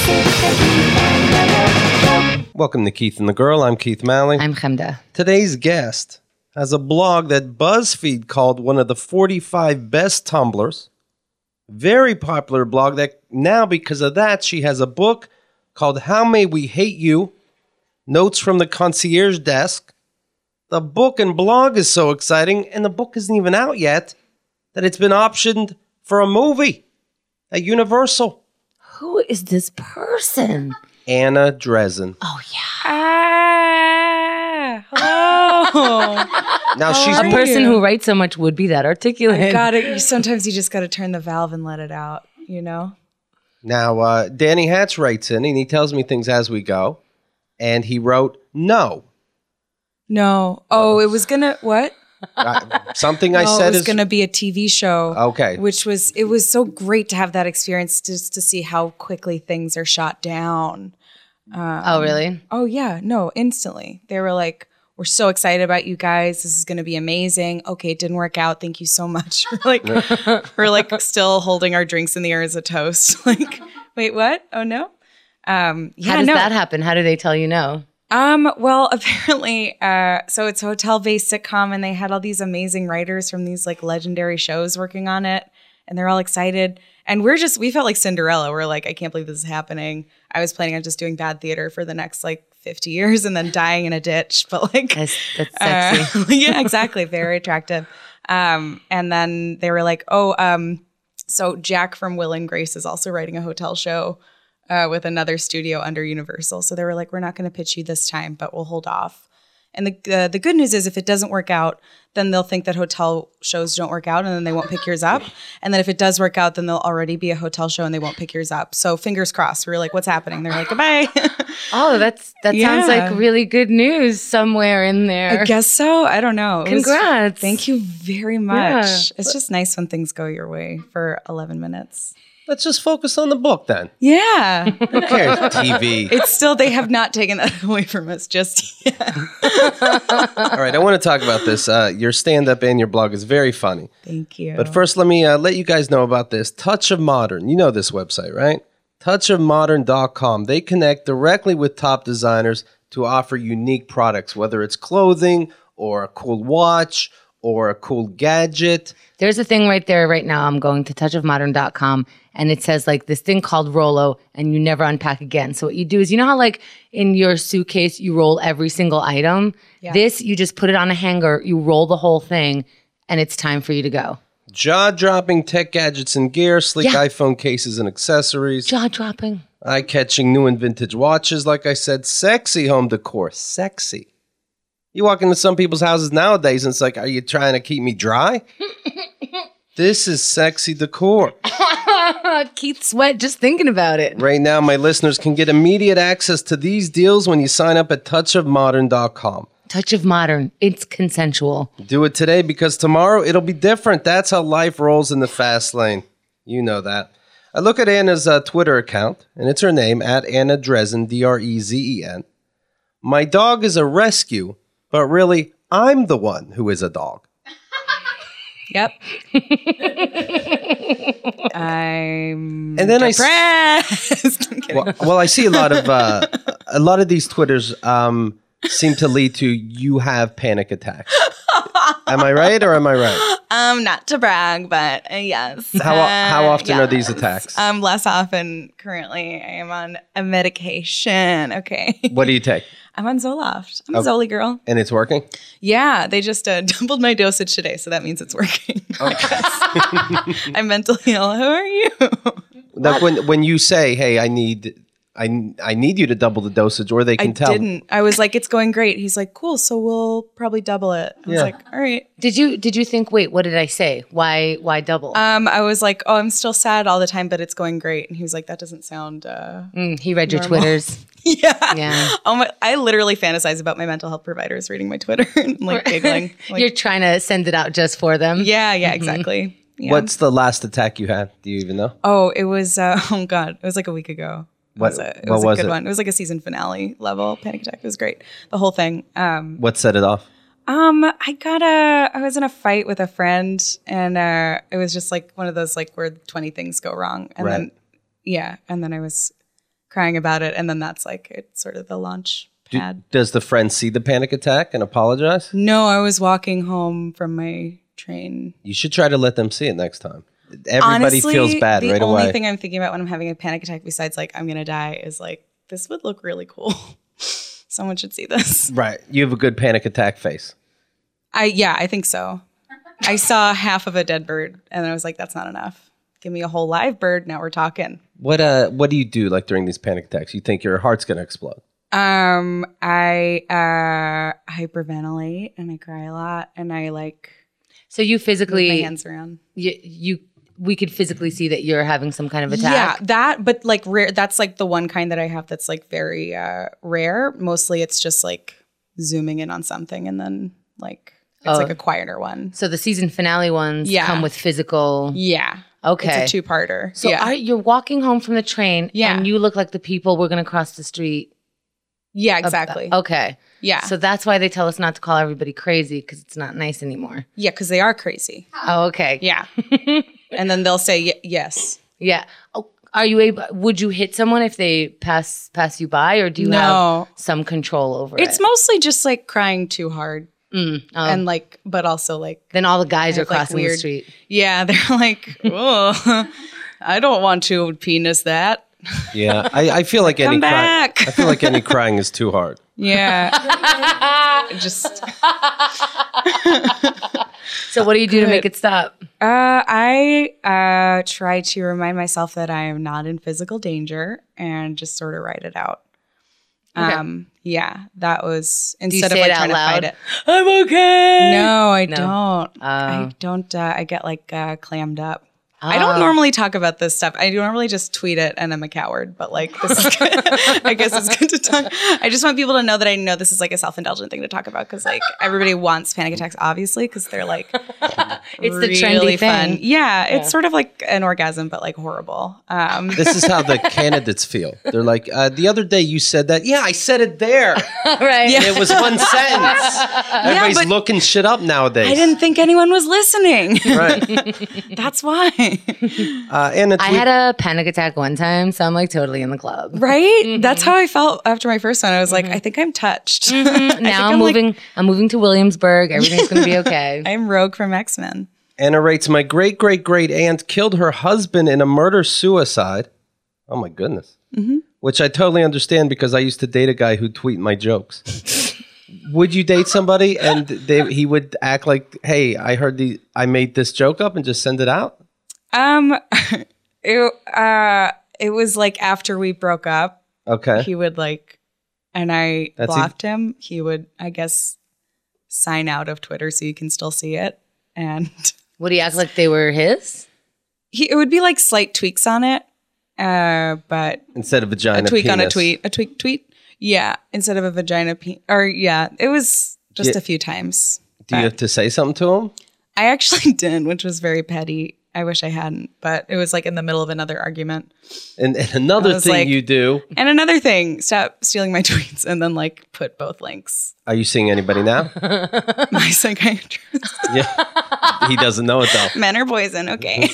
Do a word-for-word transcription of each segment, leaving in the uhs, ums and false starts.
Welcome to Keith and the Girl. I'm Keith Malley. I'm Chemda. Today's guest has a blog that BuzzFeed called one of the forty-five best Tumblrs. Very popular blog that now, because of that, she has a book called How May We Hate You? Notes from the Concierge Desk. The book and blog is so exciting, and the book isn't even out yet, that it's been optioned for a movie at Universal. Who is this person? Anna Dresden. Oh, yeah. Ah, hello. Now she's A are person you? who writes so much would be that articulate. I got it. Sometimes you just got to turn the valve and let it out, you know? Now, uh, Danny Hatch writes in, and he tells me things as we go. And he wrote, no. No. Oh, it was going to, what? Uh, something I No, said it was is... going to be a T V show. Okay. Which was, it was so great to have that experience just to see how quickly things are shot down. Um, Oh, really? Oh, yeah. No, instantly. They were like, we're so excited about you guys. This is going to be amazing. Okay, it didn't work out. Thank you so much. We're like, we're like still holding our drinks in the air as a toast. Like, wait, what? Oh, no? Um, yeah, How does no. that happen? How do they tell you no? Um, well, apparently, uh, so it's a hotel-based sitcom, and they had all these amazing writers from these like legendary shows working on it, and they're all excited. And we're just, we felt like Cinderella. We're like, I can't believe this is happening. I was planning on just doing bad theater for the next like fifty years and then dying in a ditch. But like, That's, that's sexy. uh, yeah, exactly. Very attractive. Um, and then they were like, oh, um, so Jack from Will and Grace is also writing a hotel show uh, with another studio under Universal. So they were like, we're not going to pitch you this time, but we'll hold off. And the uh, the good news is if it doesn't work out, then they'll think that hotel shows don't work out and then they won't pick yours up. And then if it does work out, then there'll already be a hotel show and they won't pick yours up. So fingers crossed. We were like, what's happening? They're like, goodbye. Oh, that's that sounds Yeah. like really good news somewhere in there. I guess so. I don't know. It was- Congrats. thank you very much. Yeah. It's just nice when things go your way for eleven minutes. Let's just focus on the book then. Yeah. Who cares? T V. It's still, they have not taken that away from us just yet. All right, I want to talk about this. Uh, your stand-up and your blog is very funny. Thank you. But first, let me uh, let you guys know about this. Touch of Modern. You know this website, right? touch of modern dot com. They connect directly with top designers to offer unique products, whether it's clothing or a cool watch or a cool gadget. There's a thing right there right now. I'm going to touch of modern dot com and it says like this thing called Rollo and you never unpack again. So what you do is, you know how like in your suitcase, you roll every single item? Yeah. This, you just put it on a hanger, you roll the whole thing and it's time for you to go. Jaw-dropping tech gadgets and gear, sleek Yeah. iPhone cases and accessories, Jaw dropping. eye-catching new and vintage watches, like I said, sexy home decor, sexy. You walk into some people's houses nowadays and it's like, are you trying to keep me dry? This is sexy decor. Keith sweat just thinking about it. Right now, my listeners can get immediate access to these deals when you sign up at touch of modern dot com. Touch of modern. It's consensual. Do it today because tomorrow it'll be different. That's how life rolls in the fast lane. You know that. I look at Anna's uh, Twitter account, and it's her name, at Anna Dresden, D R E Z E N. My dog is a rescue, but really, I'm the one who is a dog. Yep. I'm And then I s- depressed. I'm kidding. Well, well, I see a lot of uh, a lot of these Twitters um, seem to lead to you have panic attacks. Am I right or am I right? Um, not to brag, but uh, yes. How o- how Uh, often are these yes. attacks? Um, less often. Currently, I am on a medication. Okay. What do you take? I'm on Zoloft. I'm a Oh. Zoli girl. And it's working? Yeah, they just uh, doubled my dosage today, so that means it's working. I'm mentally ill. How are you? Like when when you say, "Hey, I need I I need you to double the dosage," or they can I tell. didn't. I was like, it's going great. He's like, cool. So we'll probably double it. I was Yeah. like, all right. Did you did you think, wait, what did I say? Why why double? Um, I was like, oh, I'm still sad all the time, but it's going great. And he was like, that doesn't sound. Uh... Mm, he read your normal. Twitters. yeah. Yeah. Oh my! I literally fantasize about my mental health providers reading my Twitter and like giggling. Like, You're trying to send it out just for them. yeah, yeah, exactly. Yeah. What's the last attack you had? Do you even know? Oh, it was. Uh, oh God, it was like a week ago. It What- was a, it what was a was good it? one. It was like a season finale level panic attack. It was great. The whole thing. Um, What set it off? Um, I got a, I was in a fight with a friend and, uh, it was just like one of those, like where twenty things go wrong. And Right. then, yeah. And then I was crying about it. And then that's like, it's sort of the launch Do, pad. does the friend see the panic attack and apologize? No, I was walking home from my train. You should try to let them see it next time. Everybody Honestly, feels bad the right only away. thing I'm thinking about when I'm having a panic attack besides like, I'm going to die is like, this would look really cool. Someone should see this. Right. You have a good panic attack face. I, yeah, I think so. I saw half of a dead bird and I was like, that's not enough. Give me a whole live bird. Now we're talking. What uh what do you do like during these panic attacks? You think your heart's going to explode? Um, I uh hyperventilate and I cry a lot and I like So you move my physically, hands around. you, you, we could physically see that you're having some kind of attack. Yeah, that, but like rare. That's like the one kind that I have that's like very uh rare. Mostly, it's just like zooming in on something and then like it's Oh. like a quieter one. So the season finale ones Yeah. come with physical. Yeah. Okay. It's a two-parter. So yeah. are, you're walking home from the train, Yeah. and you look like the people we're going to cross the street. yeah, exactly. Okay. Yeah. So that's why they tell us not to call everybody crazy because it's not nice anymore. yeah, because they are crazy. Oh, okay. Yeah. And then they'll say y- yes. Yeah. Oh, are you able? Would you hit someone if they pass pass you by, or do you No. have some control over It's it? mostly just like crying too hard. Mm, oh. And like, but also like, then all the guys I are have, like, crossing the weird- street. yeah, they're like, oh, I don't want to penis that. Yeah. I, I feel like any Come cry- back. I feel like any crying is too hard. Yeah. Just, So what do you do to make it stop? uh, I uh, try to remind myself that I am not in physical danger and just sort of write it out. Okay. Um, yeah, that was you instead of say like it out trying loud? to fight it. I'm okay. No, I No. don't. Oh. I don't. Uh, I get like uh, clammed up. I don't Oh. normally talk about this stuff. I normally just tweet it, and I'm a coward. But like, this is good. I guess it's good to talk. I just want people to know that I know this is like a self-indulgent thing to talk about because like everybody wants panic attacks, obviously, because they're like It's the really trendy fun. thing. Yeah, it's sort of like an orgasm, but like horrible. Um, This is how the candidates feel. They're like, uh, the other day you said that. Yeah, I said it there. right. Yeah. It was one sentence. Everybody's but- looking shit up nowadays. I didn't think anyone was listening. Right. That's why, Uh, and it's I had a panic attack one time, so I'm like totally in the club. right? That's how I felt after my first one. I was like, I think I'm touched. I think Now I'm, like- moving. I'm moving to Williamsburg. Everything's gonna be okay. I'm Rogue from X-Men. Anna writes, my great great great aunt killed her husband in a murder suicide. Oh my goodness. Mm-hmm. Which I totally understand because I used to date a guy who'd tweet my jokes. Would you date somebody and they, he would act like, hey, I heard the I made this joke up and just send it out? Um, it, uh, it was like after we broke up, Okay. he would like, and I That's e- blocked him. He would, I guess, sign out of Twitter so you can still see it. And Would he act like they were his? he, it would be like slight tweaks on it. Uh, but Instead of vagina a tweak on a penis. tweet, a tweak tweet. Yeah. Instead of a vagina, pe- or yeah, it was just Yeah. a few times. Do you have to say something to him? I actually did, which was very petty. I wish I hadn't, but it was like in the middle of another argument. And, and another I was thing like- you do, And another thing, stop stealing my tweets and then like put both links. are you seeing anybody now? My psychiatrist. Yeah. He doesn't know it though. Men are poison. Okay.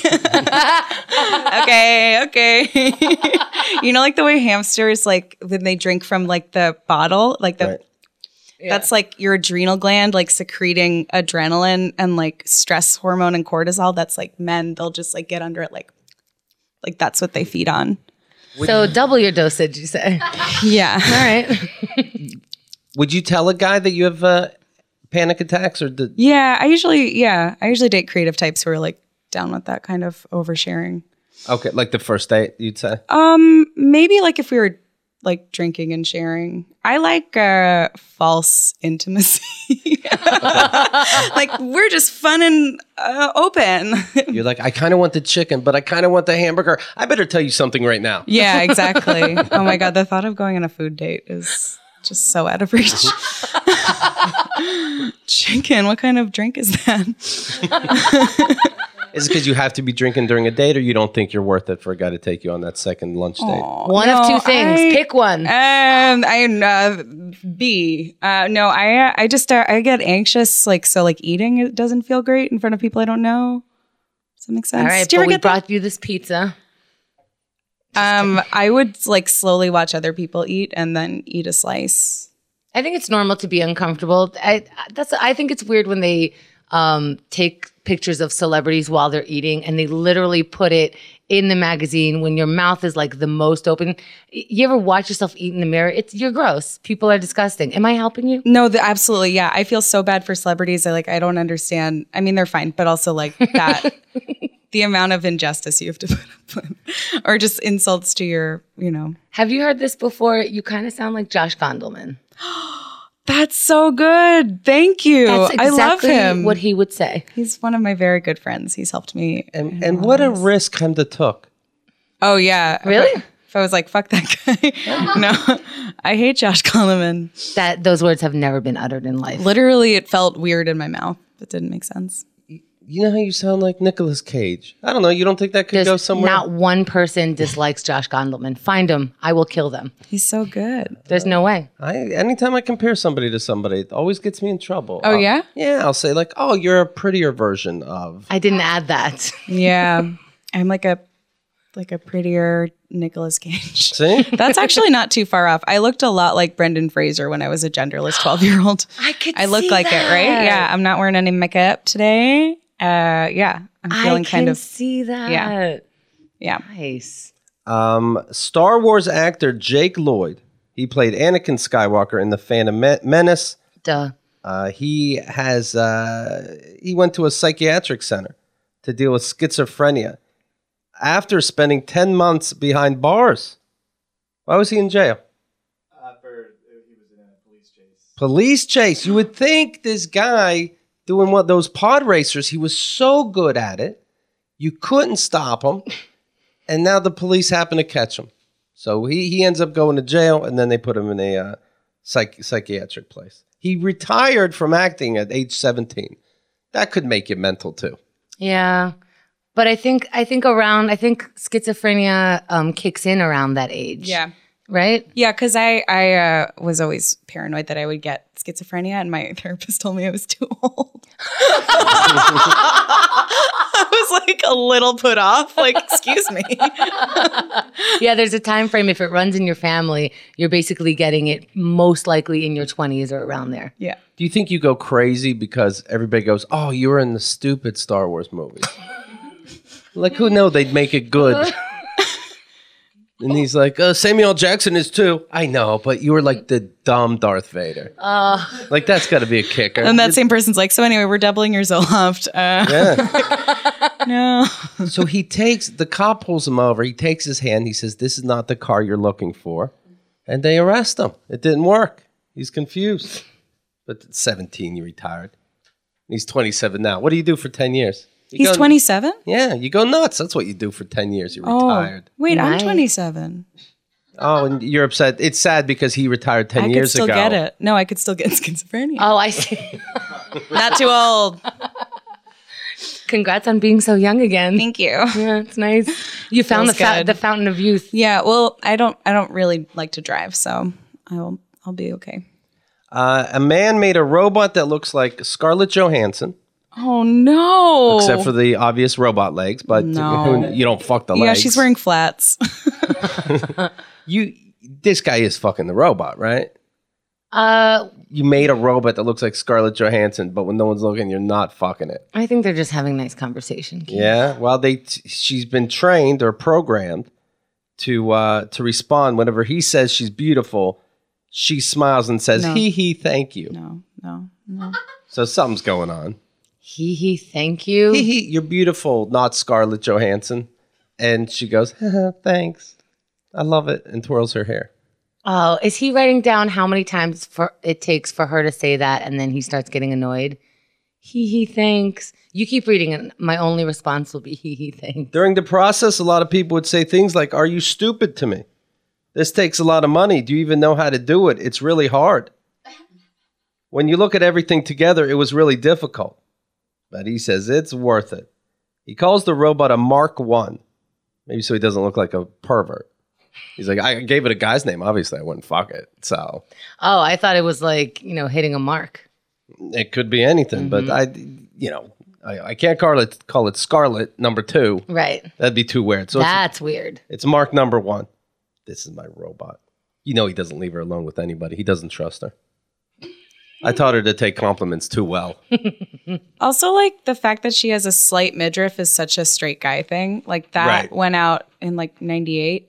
okay. Okay. You know, like the way hamsters, like when they drink from like the bottle, like the, Right. that's like your adrenal gland, like secreting adrenaline and like stress hormone and cortisol. That's like men, they'll just like get under it. Like, like that's what they feed on. So double your dosage, you say? Yeah. All right. Would you tell a guy that you have uh, panic attacks or the, Yeah. I usually, yeah, I usually date creative types who are like down with that kind of oversharing. okay, like the first date, you'd say? Um, maybe like if we were like drinking and sharing. I like uh false intimacy. Like we're just fun and uh, open. You're like, I kind of want the chicken, but I kind of want the hamburger. I better tell you something right now. Yeah, exactly. Oh my god, the thought of going on a food date is just so out of reach. Chicken, what kind of drink is that? Is it because you have to be drinking during a date or you don't think you're worth it for a guy to take you on that second lunch date? One of No, two things. I- Pick one. Um, I uh, B. Uh, no, I uh, I just uh, I get anxious. Like so, like eating it doesn't feel great in front of people I don't know. Does that make sense? All right, Do you but ever we get that? brought you this pizza. Uh, Um, I would like slowly watch other people eat and then eat a slice. I think it's normal to be uncomfortable. I that's I think it's weird when they um, take pictures of celebrities while they're eating and they literally put it in the magazine when your mouth is like the most open. You ever watch yourself eat in the mirror? It's you're gross. People are disgusting. Am I helping you? No, the, absolutely. Yeah. I feel so bad for celebrities. I like, I don't understand. I mean, they're fine, but also like that, the amount of injustice you have to put up with or just insults to your, you know. Have you heard this before? You kind of sound like Josh Gondelman. That's so good. Thank you. That's exactly I love him. what he would say. He's one of my very good friends. He's helped me. And and what a risk Hemda took. Oh, yeah. Really? If I, if I was like, fuck that guy. No, I hate Josh Gondelman. That those words have never been uttered in life. Literally, it felt weird in my mouth. It didn't make sense. You know how you sound like Nicolas Cage? I don't know. You don't think that could There's go somewhere? not one person dislikes Josh Gondelman. Find him. I will kill them. He's so good. There's no way. I anytime I compare somebody to somebody, it always gets me in trouble. Oh, I'll- yeah? Yeah, I'll say like, "Oh, you're a prettier version of." I didn't add that. Yeah. I'm like a like a prettier Nicolas Cage. See? That's actually not too far off. I looked a lot like Brendan Fraser when I was a genderless twelve-year-old. I could I look see like that. it, right? Yeah. I'm not wearing any makeup today. Uh, yeah. I'm feeling I kind can of see that. yeah. yeah. Nice. Um, Star Wars actor Jake Lloyd. He played Anakin Skywalker in The Phantom Me- Menace. Duh. Uh, he has uh, he went to a psychiatric center to deal with schizophrenia after spending ten months behind bars. Why was he in jail? Uh, for he was in a police chase. Police chase. You would think this guy doing what those pod racers, he was so good at it, you couldn't stop him, and now the police happen to catch him. So he, he ends up going to jail, and then they put him in a uh, psych, psychiatric place. He retired from acting at age seventeen. That could make you mental too. Yeah. But I think I think around I think schizophrenia um, kicks in around that age. Yeah. Right? Yeah, because I, I uh, was always paranoid that I would get schizophrenia, and my therapist told me I was too old. I was like a little put off. Like, excuse me. Yeah, there's a time frame. If it runs in your family, you're basically getting it most likely in your twenties or around there. Yeah. Do you think you go crazy because everybody goes, "Oh, you were in the stupid Star Wars movies"? Like, who knew they'd make it good? And he's like, uh, Samuel L. Jackson is too. I know, but you were like the dumb Darth Vader. Uh, like, that's got to be a kicker. And that same person's like, so anyway, we're doubling your Zoloft. Uh, Yeah. no. So he takes, the cop pulls him over. He takes his hand. He says, "This is not the car you're looking for." And they arrest him. It didn't work. He's confused. But at seventeen, he retired. He's twenty-seven now. What do you do for ten years? You He's go- twenty-seven? Yeah, you go nuts. That's what you do for ten years. You're retired. Oh, wait, Nice. I'm twenty-seven. Oh, and you're upset. It's sad because he retired ten I could years still ago. get it. No, I could still get schizophrenia. Oh, I see. Not too old. Congrats on being so young again. Thank you. Yeah, it's nice. You found the Feels fa- good. the fountain of youth. Yeah, well, I don't I don't really like to drive, so I'll I'll be okay. Uh, a man made a robot that looks like Scarlett Johansson, Oh no. except for the obvious robot legs, but No. you don't fuck the Yeah, legs. she's wearing flats. You, this guy is fucking the robot, right? Uh, You made a robot that looks like Scarlett Johansson, but when no one's looking, you're not fucking it. I think they're just having nice conversation. Yeah. Well, they t- she's been trained or programmed to uh, to respond whenever he says she's beautiful. She smiles and says, No. "Hee hee, thank you." No, no, no. So something's going on. Hee hee, thank you. Hee hee, you're beautiful, not Scarlett Johansson. And she goes, "Haha, thanks. I love it," and twirls her hair. Oh, is he writing down how many times for it takes for her to say that, and then he starts getting annoyed? Hee hee, thanks. You keep reading, and my only response will be hee hee, thanks. During the process, a lot of people would say things like, "Are you stupid to me? This takes a lot of money. Do you even know how to do it? It's really hard." When you look at everything together, it was really difficult. But he says it's worth it. He calls the robot a Mark One. Maybe so he doesn't look like a pervert. He's like, I gave it a guy's name. Obviously, I wouldn't fuck it. So Oh, I thought it was like, you know, hitting a mark. it could be anything. But I, you know, I, I can't call it call it Scarlet number two. Right. That'd be too weird. So it's, That's weird. it's Mark number one. This is my robot. You know he doesn't leave her alone with anybody. He doesn't trust her. I taught her to take compliments too well. Also, like the fact that she has a slight midriff is such a straight guy thing. Like that Right. went out in like ninety-eight.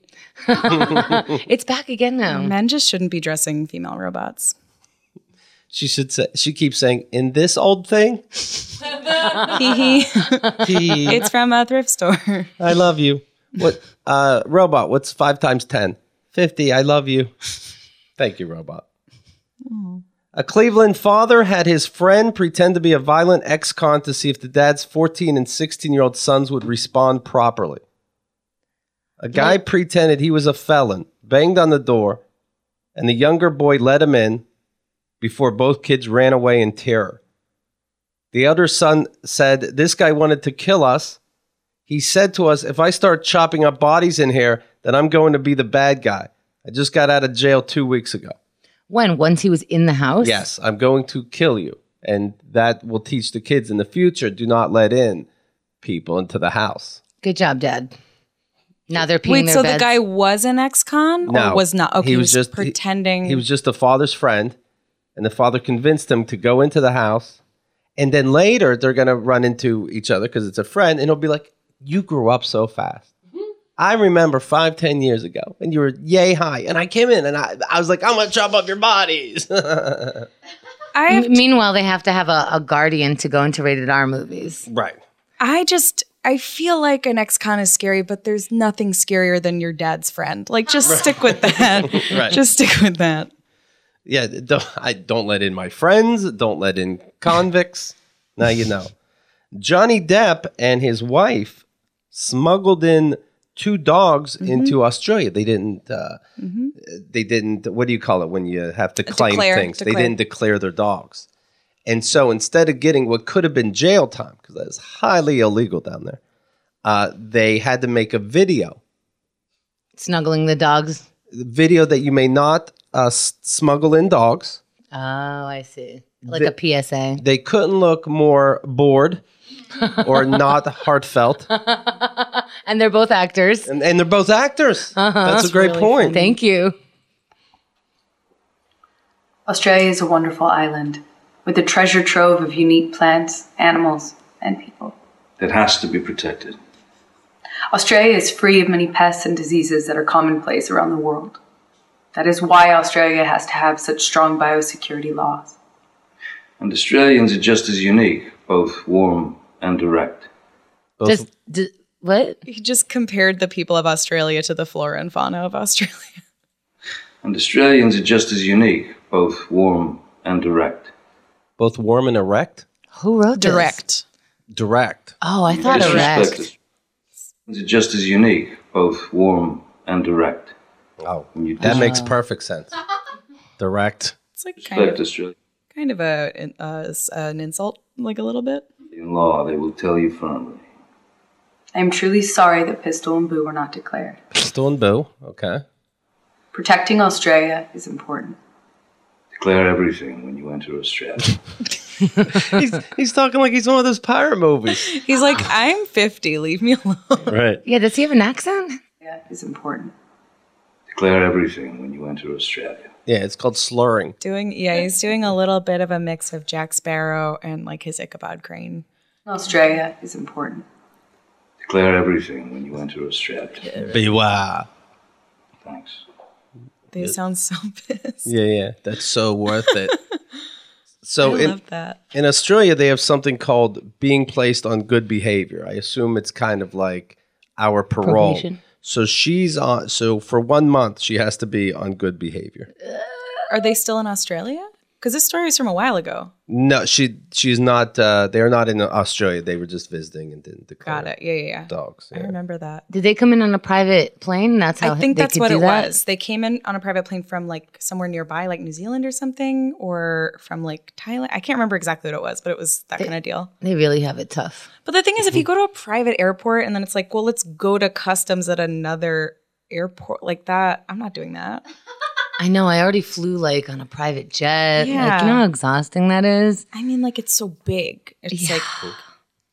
It's back again now. Men just shouldn't be dressing female robots. She should say. She keeps saying, "In this old thing." Hee hee. He- It's from a thrift store. I love you. What uh, robot? What's five times ten? Fifty. I love you. Thank you, robot. A Cleveland father had his friend pretend to be a violent ex-con to see if the dad's fourteen and sixteen-year-old sons would respond properly. A guy pretended he was a felon, banged on the door, and the younger boy let him in before both kids ran away in terror. The elder son said, "This guy wanted to kill us. He said to us, if I start chopping up bodies in here, then I'm going to be the bad guy. I just got out of jail two weeks ago. When? Once he was in the house? Yes, I'm going to kill you. And that will teach the kids in the future, do not let in people into the house." Good job, Dad. Now they're peeing Wait, their so beds. the guy was an ex-con No, or was not? Okay, he was just- he- pretending. He was just the father's friend, and the father convinced him to go into the house. And then later, they're going to run into each other because it's a friend, and he'll be like, "You grew up so fast. I remember five, ten years ago, and you were yay high, and I came in, and I, I was like, I'm going to chop up your bodies." I have M- Meanwhile, they have to have a, a guardian to go into rated R movies. Right. I just, I feel like an ex-con is scary, but there's nothing scarier than your dad's friend. Like, just stick with that. Right. Just stick with that. Yeah, don't, I don't let in my friends. Don't let in convicts. Now you know. Johnny Depp and his wife smuggled in two dogs Mm-hmm. into Australia. They didn't. Uh, They didn't. What do you call it when you have to claim Declare, things? They declare. didn't declare their dogs, and so instead of getting what could have been jail time, because that is highly illegal down there, uh, they had to make a video. Snuggling the dogs. The video that you may not uh, s- smuggle in dogs. Oh, I see. Like The- a P S A. They couldn't look more bored or not heartfelt. And they're both actors. And, and they're both actors. That's a great really point. Thank you. Australia is a wonderful island with a treasure trove of unique plants, animals, and people. It has to be protected. Australia is free of many pests and diseases that are commonplace around the world. That is why Australia has to have such strong biosecurity laws. And Australians are just as unique, both warm and direct. Both- Just, d- what? He just compared the people of Australia to the flora and fauna of Australia. And Australians are just as unique, both warm and direct. both warm and erect? Who wrote this? Direct. Direct. Oh, I thought Disrespect erect. Australians are just as unique, both warm and direct. Oh, When you that dis- makes perfect sense. Direct. It's like kind Respect of, Australia. kind of a, uh, s- an insult, like a little bit. In law, they will tell you firmly. I am truly sorry that Pistol and Boo were not declared. Pistol and Boo. Okay. Protecting Australia is important. Declare everything when you enter Australia. he's, he's talking like he's one of those pirate movies. He's like, I'm fifty, leave me alone. Right. Yeah, does he have an accent? Australia is important. Declare everything when you enter Australia. Yeah, it's called slurring. Doing, yeah, he's doing a little bit of a mix of Jack Sparrow and like his Ichabod Crane. Australia is important. Declare everything when you enter Australia. Beware. Thanks. They sound so pissed. Yeah, yeah. That's so worth it. So I in, love that. in Australia, they have something called being placed on good behavior. I assume it's kind of like our parole. Probation. So she's on. So for one month, she has to be on good behavior. Are they still in Australia? Because this story is from a while ago. No, she she's not. Uh, they're not in Australia. They were just visiting and didn't declare Got it. Yeah, yeah, yeah. dogs. I Yeah. remember that. Did they come in on a private plane? That's how I think they that's could what do it that? was. They came in on a private plane from like somewhere nearby, like New Zealand or something, or from like Thailand. I can't remember exactly what it was, but it was that kind of deal. They really have it tough. But the thing is, if you go to a private airport and then it's like, well, let's go to customs at another airport like that, I'm not doing that. I know. I already flew like on a private jet. Like, Yeah. you know how exhausting that is? I mean, like it's so big. It's Yeah. like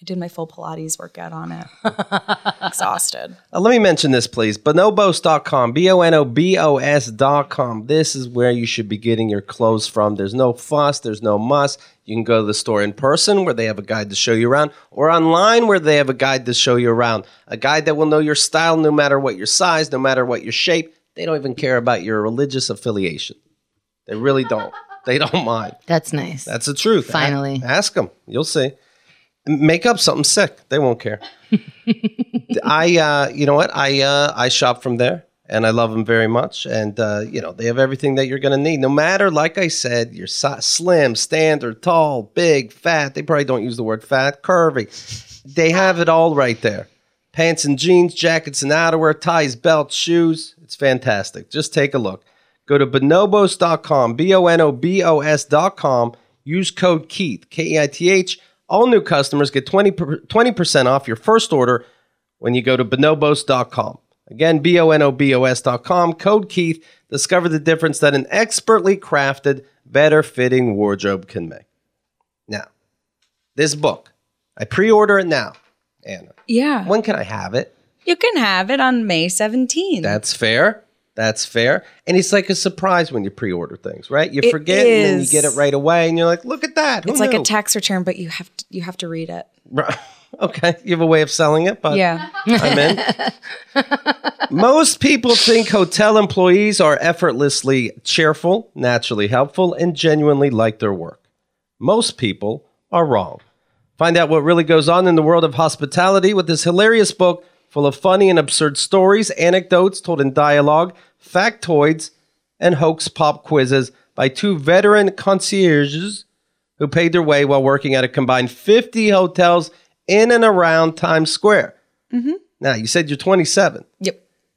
I did my full Pilates workout on it. Exhausted. Uh, let me mention this, please. bonobos dot com, B O N O B O S dot com. This is where you should be getting your clothes from. There's no fuss. There's no muss. You can go to the store in person where they have a guide to show you around, or online where they have a guide to show you around. A guide that will know your style no matter what your size, no matter what your shape. They don't even care about your religious affiliation. They really don't. They don't mind. That's nice. That's the truth. Finally. A- ask them. You'll see. Make up something sick. They won't care. I, uh, you know what? I, uh, I shop from there, and I love them very much. And uh, you know, they have everything that you're going to need. No matter, like I said, you're si- slim, standard, tall, big, fat. They probably don't use the word fat. Curvy. They have it all right there. Pants and jeans, jackets and outerwear, ties, belts, shoes. It's fantastic. Just take a look. Go to bonobos dot com, B O N O B O S dot com. Use code Keith, K E I T H. All new customers get twenty percent off your first order when you go to bonobos dot com. Again, B O N O B O S dot com, code Keith. Discover the difference that an expertly crafted, better-fitting wardrobe can make. Now, this book, I pre-order it now, Anna. Yeah. When can I have it? You can have it on May seventeenth. That's fair. That's fair. And it's like a surprise when you pre-order things, right? You It forget and then you is. get it right away and you're like, look at that. Who It's like knew? a tax return, but you have to, you have to read it. Right. Okay. You have a way of selling it, but Yeah. I'm in. Most people think hotel employees are effortlessly cheerful, naturally helpful, and genuinely like their work. Most people are wrong. Find out what really goes on in the world of hospitality with this hilarious book full of funny and absurd stories, anecdotes told in dialogue, factoids, and hoax pop quizzes by two veteran concierges who paid their way while working at a combined fifty hotels in and around Times Square. Mm-hmm. Now, you said you're twenty-seven. Yep.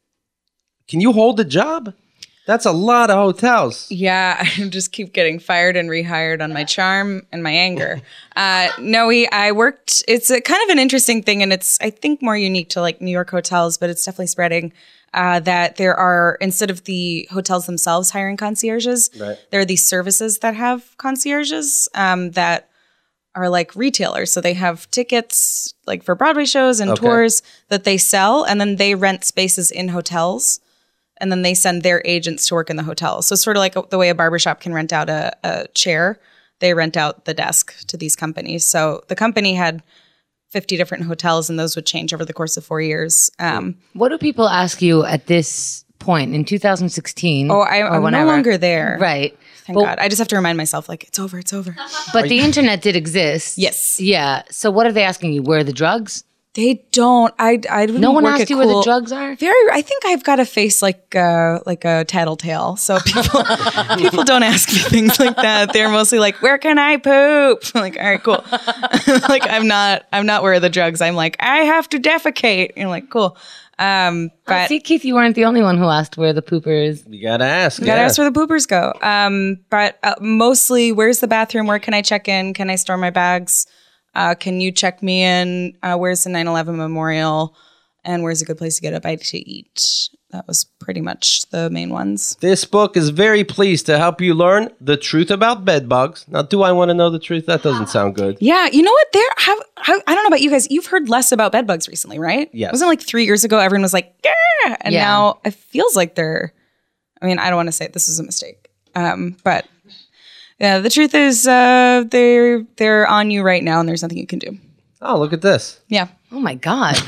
Can you hold a job? That's a lot of hotels. Yeah, I just keep getting fired and rehired on my charm and my anger. Uh, no, we, I worked, it's a kind of an interesting thing, and it's, I think, more unique to like New York hotels, but it's definitely spreading, uh, that there are, instead of the hotels themselves hiring concierges, Right. there are these services that have concierges um, that are like retailers. So they have tickets like for Broadway shows and Okay. tours that they sell, and then they rent spaces in hotels. And then they send their agents to work in the hotel. So sort of like the way a barbershop can rent out a, a chair, they rent out the desk to these companies. So the company had fifty different hotels, and those would change over the course of four years. Um, What do people ask you at this point in two thousand sixteen? oh, I, or I'm whenever? no longer there. Right. Thank But- God. I just have to remind myself, like, it's over, it's over. But the internet did exist. Yes. Yeah. So what are they asking you? Where are the drugs? They don't. I. I didn't No one work asked at you where the cool- drugs are? Very. I think I've got a face like uh, like a tattletale. So people people don't ask me things like that. They're mostly like, "Where can I poop?" I'm like, all right, cool. Like I'm not. I'm not where are the drugs. I'm like, I have to defecate. And I'm like, cool. Um, but See, Keith, you weren't the only one who asked where the pooper is. You got to ask. you gotta yeah. ask where the poopers go. Um, but uh, mostly, where's the bathroom? Where can I check in? Can I store my bags? Uh, can you check me in? Uh, where's the nine eleven memorial? And where's a good place to get a bite to eat? That was pretty much the main ones. This book is very pleased to help you learn the truth about bed bugs. Now, do I want to know the truth? That doesn't sound good. Yeah, you know what? There, have, I I don't know about you guys. You've heard less about bed bugs recently, right? Yes. Wasn't it like three years ago everyone was like, yeah, and Yeah. now it feels like they're. I mean, I don't want to say this was a mistake, um, but yeah, the truth is uh, they're they're on you right now, and there's nothing you can do. Oh, look at this. Yeah, Oh my God.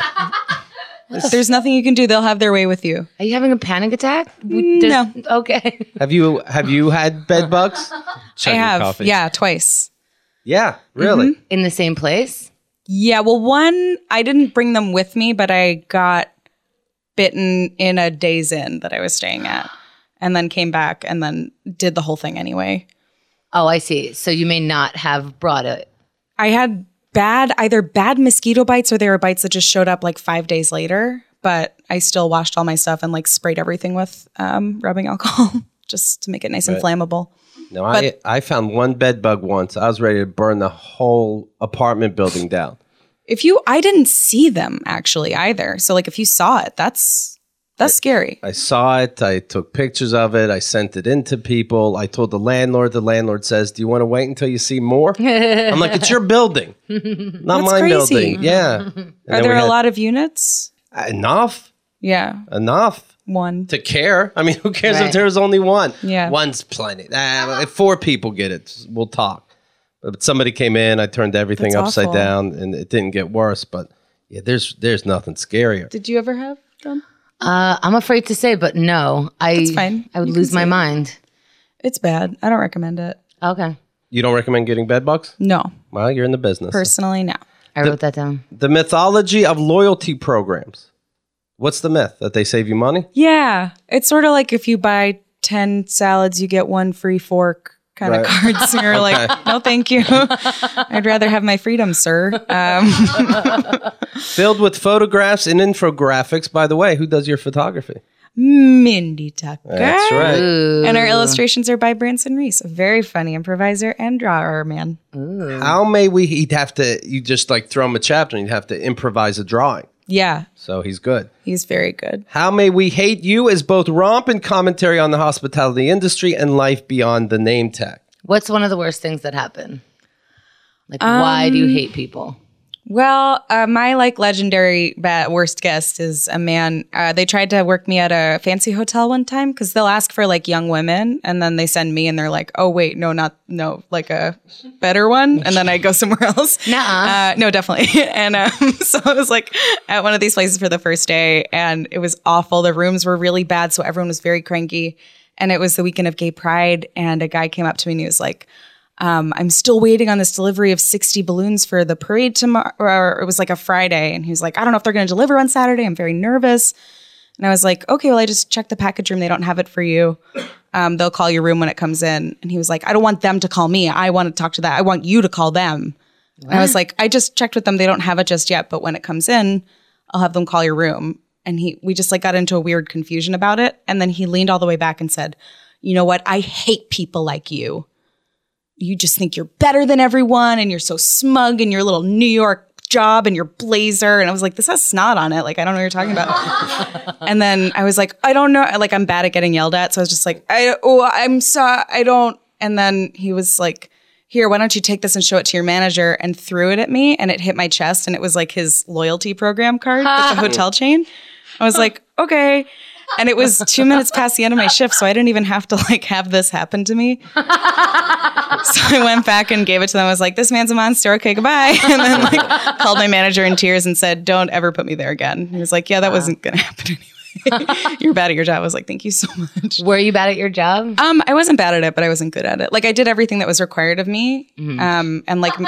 there's nothing you can do. They'll have their way with you. Are you having a panic attack? Mm, There's- no. Okay. Have you have you had bed bugs? Chug I your have, coffee. yeah, twice. Yeah, really? In the same place? Yeah, well, one I didn't bring them with me, but I got bitten in a Days Inn that I was staying at, and then came back and then did the whole thing anyway. Oh, I see. So you may not have brought it. I had bad, either bad mosquito bites or they were bites that just showed up like five days later. But I still washed all my stuff and like sprayed everything with um, rubbing alcohol just to make it nice and flammable. No, I, But- I found one bed bug once. I was ready to burn the whole apartment building down. If you, I didn't see them actually either. So like if you saw it, that's That's scary. I saw it. I took pictures of it. I sent it in to people. I told the landlord. The landlord says, "Do you want to wait until you see more?" I'm like, "It's your building, not That's my crazy. building." Yeah. And Are then there we a had- lot of units? enough? Yeah, Enough one. to care. I mean, who cares if Right. there's only one? Yeah. One's plenty. Ah, if four people get it, we'll talk. But somebody came in. I turned everything That's upside awful. down, and it didn't get worse. But yeah, there's there's nothing scarier. Did you ever have them? Uh, I'm afraid to say, but no. I, That's fine. I would You can lose my say it. mind. It's bad. I don't recommend it. Okay. You don't recommend getting bed bugs? No, Well, you're in the business. personally, no. I wrote that down. The mythology of loyalty programs. What's the myth? That they save you money? Yeah, it's sort of like if you buy ten salads, you get one free fork kind Right. of cards. And you're like, no, thank you. I'd rather have my freedom, sir. Um, Filled with photographs and infographics. By the way, who does your photography? Mindy Tucker. That's right. Ooh. And our illustrations are by Branson Reese, a very funny improviser and drawer man. How may we? He'd have to. You just like throw him a chapter, and you'd have to improvise a drawing. Yeah, So he's good. he's very good. How May We Hate You is both romp and commentary on the hospitality industry and life beyond the name tag. What's one of the worst things that happen? Like, why do you hate people? Well, uh, my like legendary bad, worst guest is a man. Uh, they tried to work me at a fancy hotel one time because they'll ask for like young women, and then they send me, and they're like, "Oh wait, no, not no, like a better one," and then I go somewhere else. Nuh-uh. Uh, no, definitely. And um, so I was like at one of these places for the first day, and it was awful. The rooms were really bad, so everyone was very cranky. And it was the weekend of Gay Pride, and a guy came up to me and he was like, Um, I'm still waiting on this delivery of sixty balloons for the parade tomorrow. Or it was like a Friday. And he was like, I don't know if they're going to deliver on Saturday. I'm very nervous. And I was like, okay, well, I just checked the package room. They don't have it for you. Um, they'll call your room when it comes in. And he was like, I don't want them to call me. I want to talk to that. I want you to call them. And I was like, I just checked with them. They don't have it just yet. But when it comes in, I'll have them call your room. And he, we just like got into a weird confusion about it. And then he leaned all the way back and said, you know what? I hate people like you. You just think you're better than everyone and you're so smug in your little New York job and your blazer. And I was like, this has snot on it. Like, I don't know what you're talking about. And then I was like, I don't know. Like, I'm bad at getting yelled at. So I was just like, I, oh, I'm sorry. I don't. And then he was like, here, why don't you take this and show it to your manager, and threw it at me, and it hit my chest. And it was like his loyalty program card with the hotel chain. I was like, okay. And it was two minutes past the end of my shift, so I didn't even have to like have this happen to me. So I went back and gave it to them. I was like, this man's a monster. Okay, goodbye. And then like called my manager in tears and said, don't ever put me there again. He was like, yeah, that wasn't going to happen anyway. You're bad at your job. I was like, thank you so much. Were you bad at your job? Um, I wasn't bad at it, but I wasn't good at it. Like I did everything that was required of me. Mm-hmm. Um, and like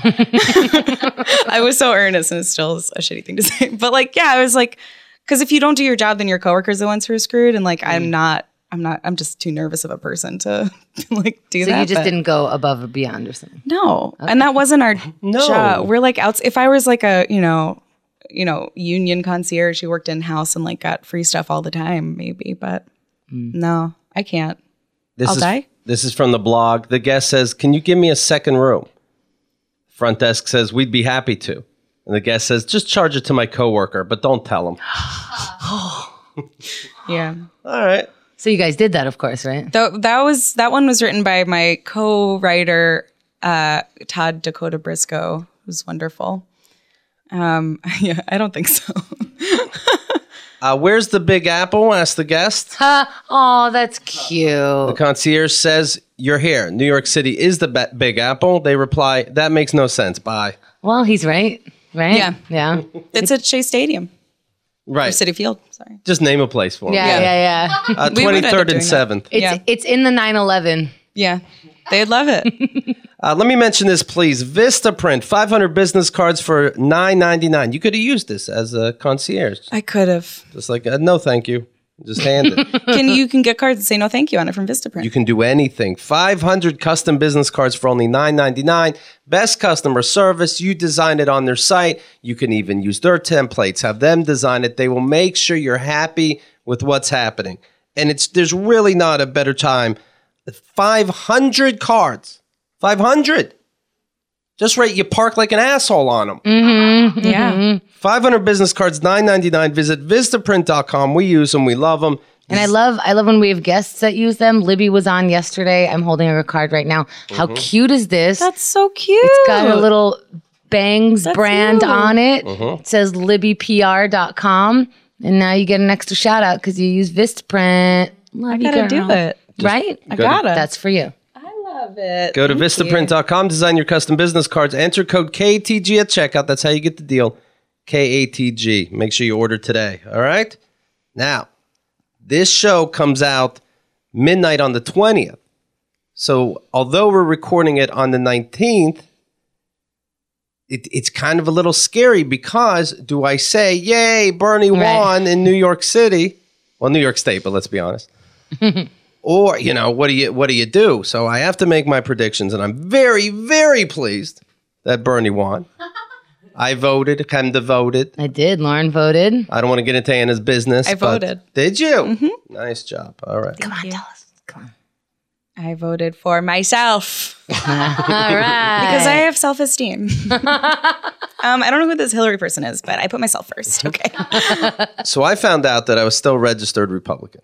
I was so earnest, and it still is a shitty thing to say. But like, yeah, I was like, because if you don't do your job, then your coworkers are the ones who are screwed. And like, Mm. I'm not, I'm not, I'm just too nervous of a person to like do So that. you just but- didn't go above or beyond or something. No, and that wasn't our No. job. We're like outs. If I was like a, you know, you know, union concierge who worked in house and like got free stuff all the time, maybe. But no, I can't. This I'll is, die? This is from the blog. The guest says, can you give me a second room? Front desk says, we'd be happy to. And the guest says, just charge it to my coworker, but don't tell him. Yeah. All right. So you guys did that, of course, right? Th- that was that one was written by my co-writer uh, Todd Dakota Briscoe. It was wonderful. Um, yeah, I don't think so. Uh, where's the Big Apple? Asked the guest. Oh, that's cute. The concierge says, you're here. New York City is the ba- Big Apple. They reply, that makes no sense. Bye. Well, he's right, right? Yeah. Yeah. It's at Shea Stadium, or Right. City Field. Sorry. Just name a place for him. Yeah, yeah, yeah. Uh, We would end up twenty-third doing and that. seventh. It's Yeah. it's in the nine eleven. Yeah, they'd love it. Uh, let me mention this, please. Vistaprint, five hundred business cards for nine ninety-nine. You could have used this as a concierge. I could have. Just like, uh, no, thank you. Just hand it. Can you can get cards that say no thank you on it from Vistaprint? You can do anything. five hundred custom business cards for only nine ninety-nine. Best customer service. You design it on their site. You can even use their templates. Have them design it. They will make sure you're happy with what's happening. And it's there's really not a better time. five hundred cards. five hundred. Just right, you park like an asshole on them. Mm-hmm. Yeah. five hundred business cards, nine ninety-nine. Visit Vistaprint dot com. We use them. We love them. And I love I love when we have guests that use them. Libby was on yesterday. I'm holding her card right now. How cute is this? That's so cute. It's got a little Bangs That's brand cute. on it. It says Libby P R dot com. And now you get an extra shout out because you use Vistaprint. Love I you, gotta do girl. it. Right? I Go to- gotta. That's for you. I love it. Go to Thank Vistaprint dot com, design your custom business cards, enter code K A T G at checkout. That's how you get the deal. K A T G. Make sure you order today. All right? Now, this show comes out midnight on the twentieth. So, although we're recording it on the nineteenth, it, it's kind of a little scary because do I say, yay, Bernie Right. won in New York City? Well, New York State, but let's be honest. Or, you know, what do you what do you do? So I have to make my predictions, and I'm very, very pleased that Bernie won. I voted, Kemda voted. I did. Lauren voted. I don't want to get into Anna's business. I but- voted. Did you? Nice job. All right. Come on, tell us. Come on. I voted for myself All right. because I have self-esteem. um, I don't know who this Hillary person is, but I put myself first. Okay. So I found out that I was still registered Republican.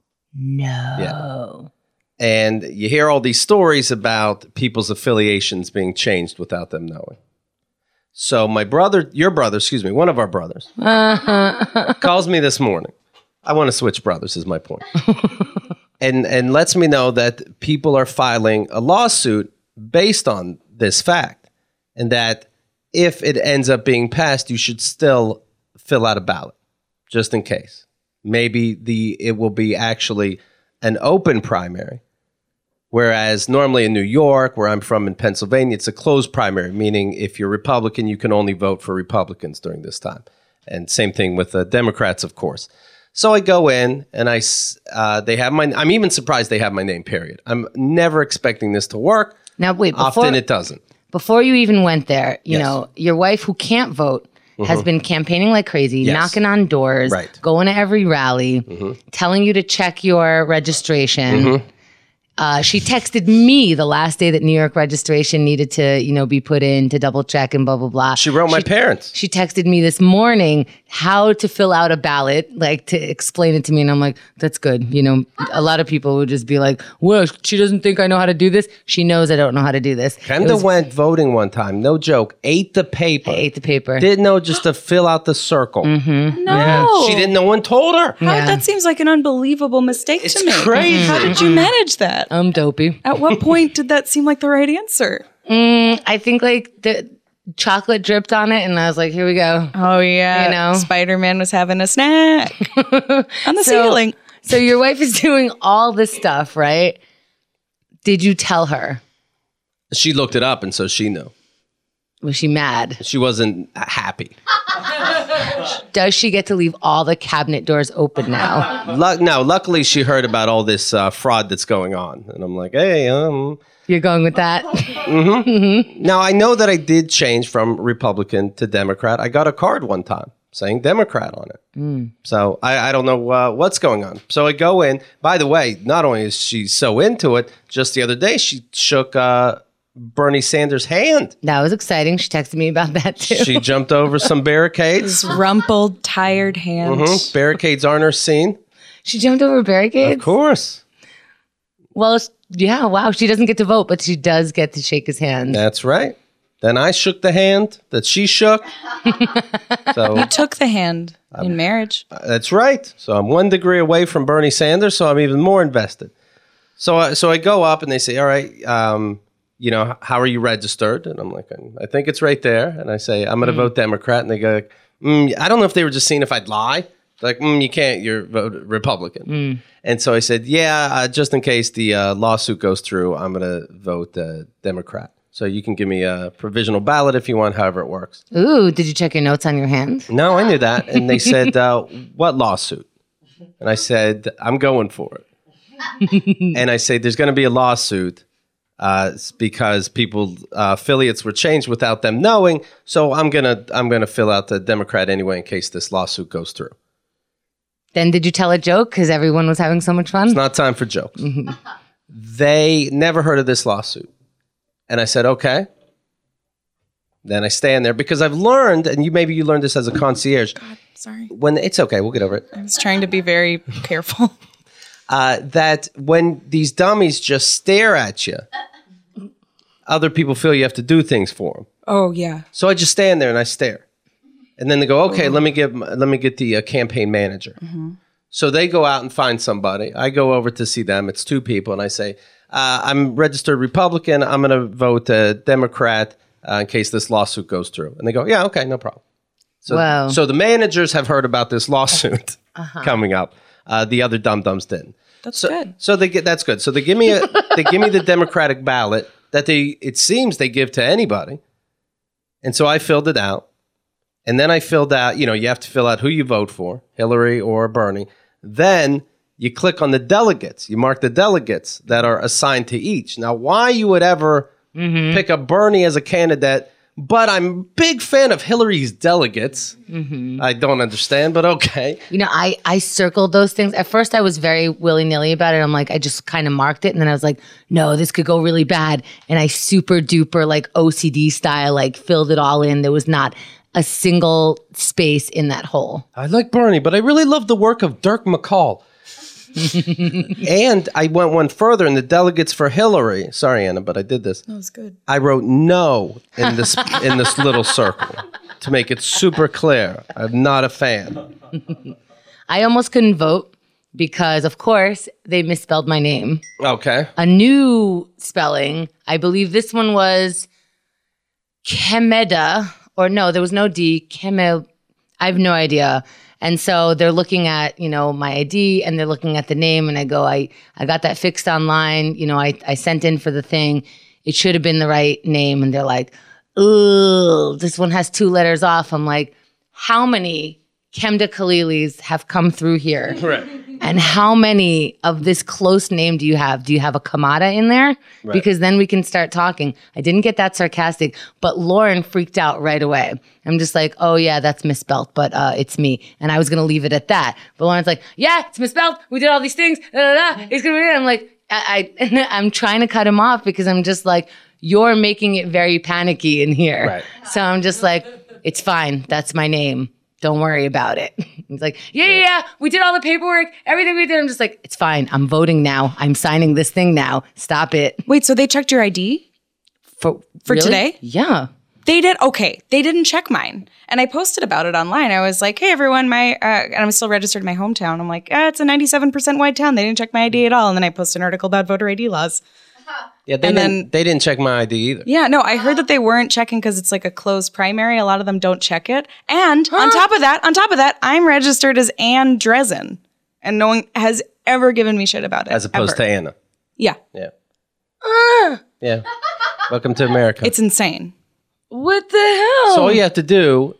No. And you hear all these stories about people's affiliations being changed without them knowing. So my brother, your brother, excuse me, one of our brothers, calls me this morning. I want to switch brothers is my point. and and lets me know that people are filing a lawsuit based on this fact. And that if it ends up being passed, you should still fill out a ballot, just in case. Maybe the it will be actually an open primary. Whereas normally in New York, where I'm from in Pennsylvania, it's a closed primary, meaning if you're Republican, you can only vote for Republicans during this time. And same thing with the Democrats, of course. So I go in and I, s- uh, they have my, I'm even surprised they have my name, period. I'm never expecting this to work. Now, wait, before, Often it doesn't. before you even went there, you Yes. know, your wife who can't vote has been campaigning like crazy, Yes. knocking on doors, Right. going to every rally, telling you to check your registration. Uh, she texted me the last day that New York registration needed to, you know, be put in to double check and blah, blah, blah. She wrote my parents. She texted me this morning how to fill out a ballot, like to explain it to me. And I'm like, that's good. You know, a lot of people would just be like, well, she doesn't think I know how to do this. She knows I don't know how to do this. It Kenda was- went voting one time, no joke, ate the paper. I ate the paper. Didn't know just to fill out the circle. No. She didn't, no one told her. How- That seems like an unbelievable mistake It's to me. crazy. How did you manage that? I'm dopey. At what point did that seem like the right answer? Mm, I think like the chocolate dripped on it, and I was like, here we go. Oh yeah, You know? Spider-Man was having a snack on the So- ceiling. So your wife is doing all this stuff, right? Did you tell her? She looked it up, and so she knew. Was she mad? She wasn't happy. Does she get to leave all the cabinet doors open now? Luck, no, luckily she heard about all this uh, fraud that's going on, and I'm like, hey, um. You're going with that? Now I know that I did change from Republican to Democrat. I got a card one time saying Democrat on it, so I, I don't know uh, what's going on. So I go in. By the way, not only is she so into it, just the other day she shook uh, Bernie Sanders' hand. That was exciting. She texted me about that too. She jumped over some barricades. Rumpled, tired hand. Mhm. Barricades aren't her scene. She jumped over barricades? Of course. Well, it's- yeah, wow. She doesn't get to vote, but she does get to shake his hand. That's right. Then I shook the hand that she shook. So You took the hand in marriage. that's right. So I'm one degree away from Bernie Sanders, so I'm even more invested. So I, so I go up and they say, all right, um, you know, how are you registered? And I'm like, I think it's right there. And I say, I'm going to vote Democrat. And they go, mm, I don't know if they were just seeing if I'd lie. They're like, mm, you can't, you're vote Republican. And so I said, yeah, uh, just in case the uh, lawsuit goes through, I'm going to vote uh, Democrat. So you can give me a provisional ballot if you want, however it works. Ooh, did you check your notes on your hand? No, I knew that. And they said, uh, what lawsuit? And I said, I'm going for it. And I said, there's going to be a lawsuit uh, it's because people uh, affiliates were changed without them knowing. So I'm going to I'm gonna fill out the Democrat anyway in case this lawsuit goes through. Then did you tell a joke because everyone was having so much fun? It's not time for jokes. They never heard of this lawsuit. And I said, okay. Then I stand there because I've learned, and you maybe you learned this as a concierge. God, sorry. When it's okay, we'll get over it. I was trying to be very careful. Uh, that when these dummies just stare at you, other people feel you have to do things for them. Oh, yeah. So I just stand there and I stare, and then they go, "Okay, let me get let me get the uh, campaign manager." Mm-hmm. So they go out and find somebody. I go over to see them. It's two people, and I say, uh, "I'm registered Republican. I'm going to vote uh, Democrat uh, in case this lawsuit goes through." And they go, "Yeah, okay, no problem." So, Wow. so the managers have heard about this lawsuit coming up. Uh, the other dum dums didn't. That's so, good. So they get that's good. So they give me a they give me the Democratic ballot that they it seems they give to anybody, and so I filled it out, and then I filled out. You know, you have to fill out who you vote for, Hillary or Bernie. Then you click on the delegates. You mark the delegates that are assigned to each. Now, why you would ever Mm-hmm. pick up Bernie as a candidate? But I'm a big fan of Hillary's delegates. Mm-hmm. I don't understand, but okay. You know, I, I circled those things. At first, I was very willy-nilly about it. I'm like, I just kind of marked it. And then I was like, no, this could go really bad. And I super duper, like O C D style, like filled it all in. There was not a single space in that hole. I like Bernie, but I really love the work of Dirk McCall. And I went one further in the delegates for Hillary. Sorry, Anna, but I did this. That was good. I wrote no in this in this little circle to make it super clear. I'm not a fan. I almost couldn't vote because, of course, they misspelled my name. Okay. A new spelling. I believe this one was Kemeda, or no, there was no D. Keme. I have no idea. And so they're looking at, you know, my I D and they're looking at the name, and I go, I, I got that fixed online. You know, I, I sent in for the thing. It should have been the right name. And they're like, oh, this one has two letters off. I'm like, how many Kemda Khalilis have come through here? Right. And how many of this close name do you have? Do you have a Kamada in there? Right. Because then we can start talking. I didn't get that sarcastic, but Lauren freaked out right away. I'm just like, oh yeah, that's misspelled, but uh, it's me. And I was going to leave it at that. But Lauren's like, yeah, it's misspelled. We did all these things. Da, da, da. It's going to be it. I'm like, I, I, I'm trying to cut him off because I'm just like, you're making it very panicky in here. Right. So I'm just like, it's fine. That's my name. Don't worry about it. He's like, yeah, yeah, yeah. We did all the paperwork, everything we did. I'm just like, it's fine. I'm voting now. I'm signing this thing now. Stop it. Wait, so they checked your I D? For For really? today? Yeah. They did. Okay. They didn't check mine. And I posted about it online. I was like, hey, everyone, my, uh, and I'm still registered in my hometown. I'm like, ah, it's a ninety-seven percent white town. They didn't check my I D at all. And then I posted an article about voter I D laws. Yeah, they And didn't. then- they didn't check my I D either. Yeah, no, I heard that they weren't checking because it's like a closed primary. A lot of them don't check it. And on top of that, on top of that, I'm registered as Ann Dresden. And no one has ever given me shit about it. As opposed ever. to Anna. Yeah. Yeah. Yeah. Welcome to America. It's insane. What the hell? So all you have to do,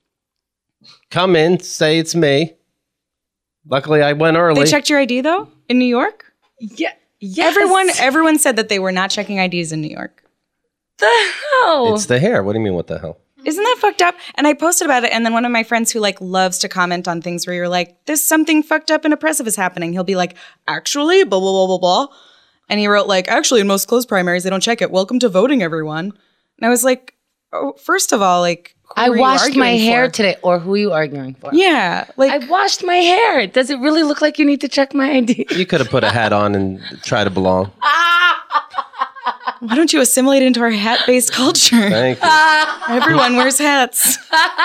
come in, say it's me. Luckily, I went early. They checked your I D though in New York? yeah. Yes. Everyone everyone said that they were not checking I Ds in New York. the hell? It's the hair. What do you mean, what the hell? Isn't that fucked up? And I posted about it, and then one of my friends who like loves to comment on things where you're like, "This something fucked up and oppressive is happening." He'll be like, "Actually, blah blah blah blah blah," and he wrote like, "Actually, in most closed primaries, they don't check it. Welcome to voting, everyone." And I was like, "Oh, first of all, like, who I are you washed my arguing hair for?" today. Or who are you arguing for? Yeah, like I washed my hair. Does it really look like you need to check my I D? You could have put a hat on and try to belong. why don't you assimilate into our hat-based culture? Thank you. Everyone wears hats.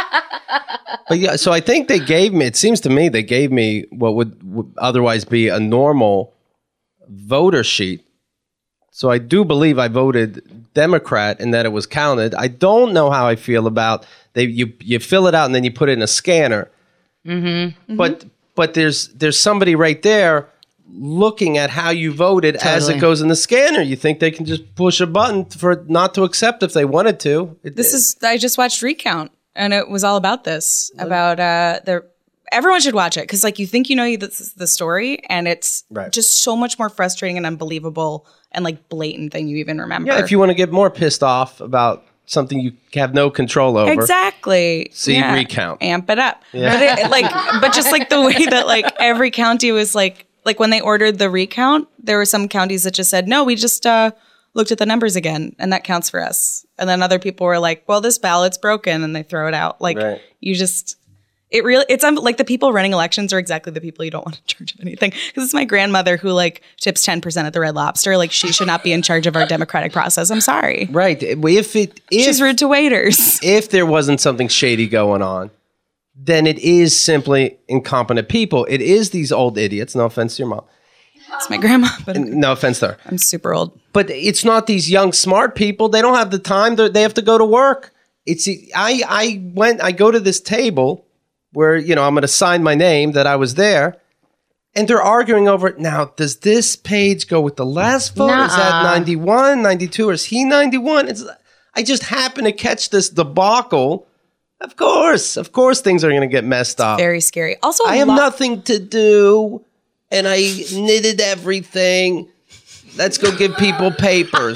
But yeah, so I think they gave me, it seems to me, they gave me what would, would otherwise be a normal voter sheet. So I do believe I voted Democrat and that it was counted. I don't know how I feel about they. You you fill it out and then you put it in a scanner. Mm-hmm. But but there's there's somebody right there looking at how you voted as it Totally. goes in the scanner. You think they can just push a button for not to accept if they wanted to? It- This is I just watched Recount, and it was all about this. About uh, the everyone should watch it because like you think you know this is the story, and it's Right. just so much more frustrating and unbelievable and like blatant than you even remember. yeah. If you want to get more pissed off about something you have no control over, Exactly. See Recount. Amp it up. But it- like, but just like the way that like every county was like, like when they ordered the recount, there were some counties that just said, no, we just uh, looked at the numbers again, and that counts for us. And then other people were like, well, this ballot's broken, and they throw it out. Like, Right. you just, it really, it's um, like the people running elections are exactly the people you don't want in charge of anything. Because it's my grandmother who like tips ten percent at the Red Lobster. Like, she should not be in charge of our democratic process. I'm sorry. Right. If it if She's rude to waiters. if there wasn't something shady going on, then it is simply incompetent people. It is these old idiots. No offense to your mom. It's my grandma, but No offense to her. I'm super old. But it's not these young smart people. They don't have the time. They're, they have to go to work. It's I I went. I go to this table where you know I'm going to sign my name that I was there, and they're arguing over it. Now, does this page go with the last vote? Is that Nuh-uh. ninety-one, ninety-two, or is he ninety-one? It's I just happen to catch this debacle. Of course, of course, things are going to get messed up. Very scary. Also, I have lo- nothing to do, and I knitted everything. Let's go give people papers.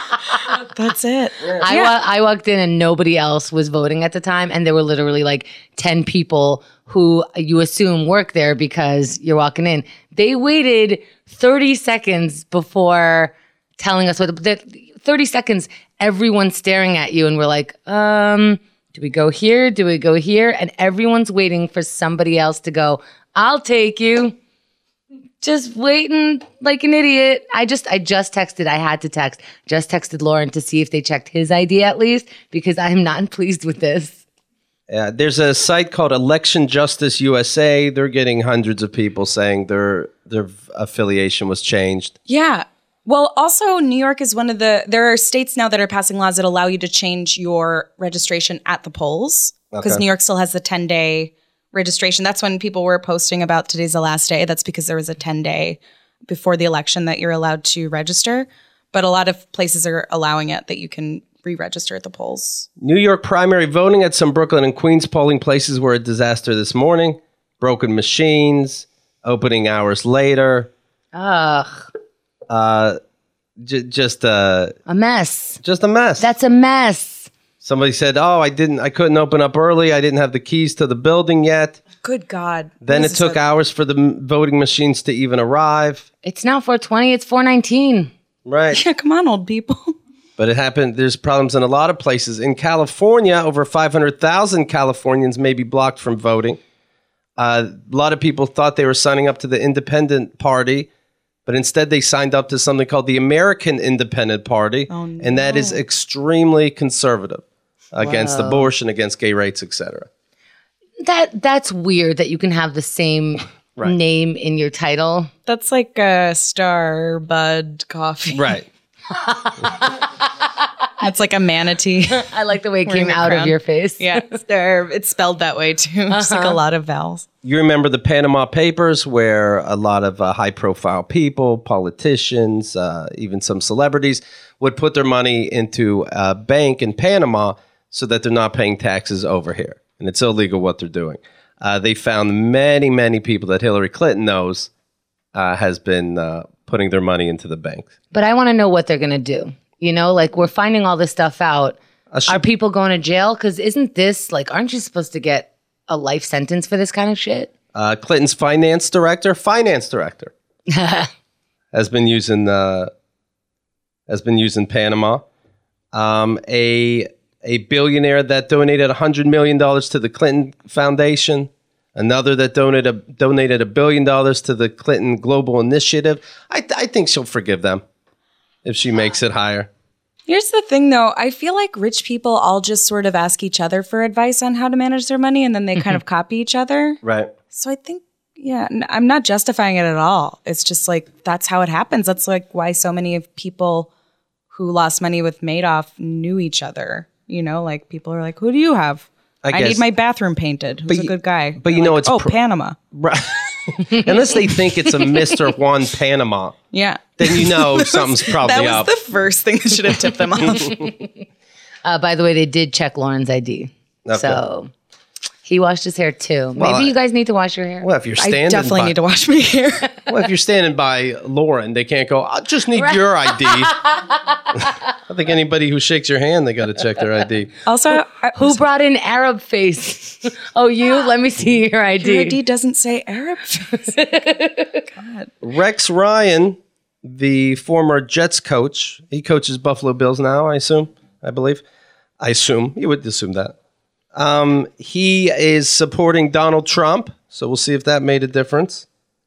That's it. I, wa- I walked in and nobody else was voting at the time. And there were literally like ten people who you assume work there because you're walking in. They waited thirty seconds before telling us what the thirty seconds, everyone's staring at you. And we're like, um, do we go here? Do we go here? And everyone's waiting for somebody else to go, I'll take you. Just waiting like an idiot. I just I just texted. I had to text. Just texted Lauren to see if they checked his I D at least because I am not pleased with this. Uh, there's a site called Election Justice U S A. They're getting hundreds of people saying their their affiliation was changed. Yeah. Well, also, New York is one of the, there are states now that are passing laws that allow you to change your registration at the polls because Okay. New York still has the ten day registration. That's when people were posting about today's the last day. That's because there was a ten day before the election that you're allowed to register. But a lot of places are allowing it that you can re-register at the polls. New York primary voting at some Brooklyn and Queens polling places were a disaster this morning. Broken machines, opening hours later. Ugh, Uh, j- just uh, a mess. just a mess. That's a mess. Somebody said, "Oh, I didn't. I couldn't open up early. I didn't have the keys to the building yet." Good God. Then This it is took a- hours for the m- voting machines to even arrive. It's now four twenty. It's four nineteen. Right. Yeah, come on, old people. But it happened. There's problems in a lot of places. In California, over five hundred thousand Californians may be blocked from voting. Uh, a lot of people thought they were signing up to the Independent Party, but instead they signed up to something called the American Independent Party, and that is extremely conservative against abortion, against gay rights, et cetera. That that's weird that you can have the same Right. name in your title. That's like a Star Bud coffee. Right. It's like a manatee. I like the way it Wearing came a out of crown. your face. Yeah, Star. It's spelled that way too. Just like a lot of vowels. You remember the Panama Papers, where a lot of uh, high-profile people, politicians, uh, even some celebrities, would put their money into a bank in Panama so that they're not paying taxes over here. And it's illegal what they're doing. Uh, they found many, many people that Hillary Clinton knows uh, has been uh, putting their money into the banks. But I want to know what they're going to do. You know, like we're finding all this stuff out. sh- Are people going to jail? Because isn't this like, aren't you supposed to get a life sentence for this kind of shit? Uh, Clinton's finance director, finance director, has been using uh, has been using Panama. Um, a a billionaire that donated a hundred million dollars to the Clinton Foundation. Another that donated a, donated a billion dollars to the Clinton Global Initiative. I, I think she'll forgive them if she makes it higher. Here's the thing, though. I feel like rich people all just sort of ask each other for advice on how to manage their money, and then they kind of copy each other. Right. So I think, yeah, n- I'm not justifying it at all. It's just like that's how it happens. That's like why so many of people who lost money with Madoff knew each other. You know, like people are like, "Who do you have? I I, guess- need my bathroom painted. Who's But a y- good guy?" but you They're know like, it's oh pro- Panama. Right. Unless they think it's a Mister Juan Panama, Yeah, then you know something's probably that was up. the first thing that should have tipped them off. Uh, by the way, they did check Lauren's I D. Okay. So he washed his hair too. Maybe I- you guys need to wash your hair. Well, if you're I standing definitely by, need to wash my hair. well, if you're standing by Lauren, they can't go, I just need your I D. I think anybody who shakes your hand, they got to check their I D. Also, I- Who brought in Arab face? Oh, you? Let me see your I D. your I D doesn't say Arab. Rex Ryan, the former Jets coach. He coaches Buffalo Bills now, I assume, I believe. I assume. You would assume that. Um, he is supporting Donald Trump, so we'll see if that made a difference.